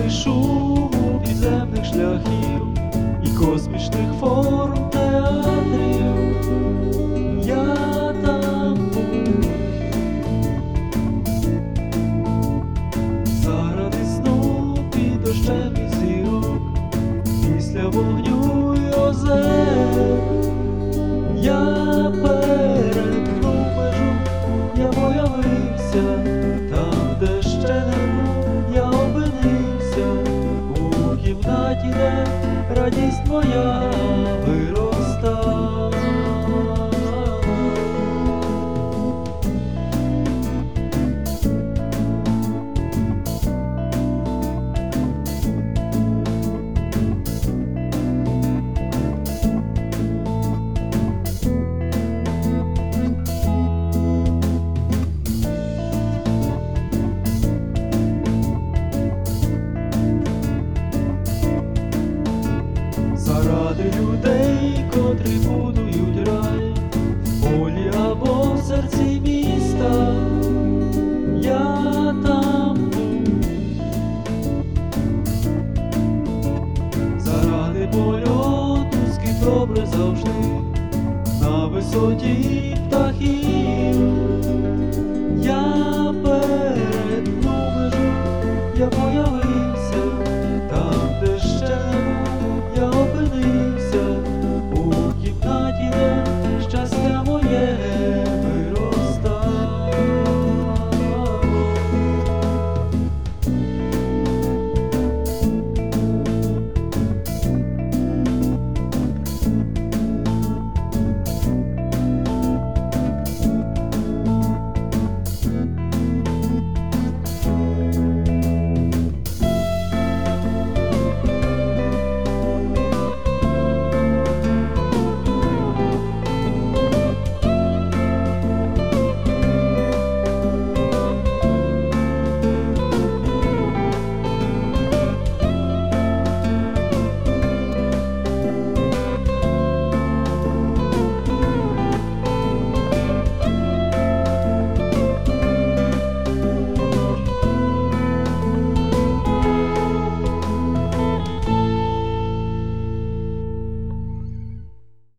заради шуму підземних шляхів і космічних форм театрів. Я там був заради сну під дощем і зірок, після вогню й озер. Я перетнув межу, я появився там, де ще не був, я опинився у кімнаті, де радість моя виростала. Заради людей, котрі будують рай в полі або в серці міста, я там був. Заради польоту скіт добре завжди на висоті птахів.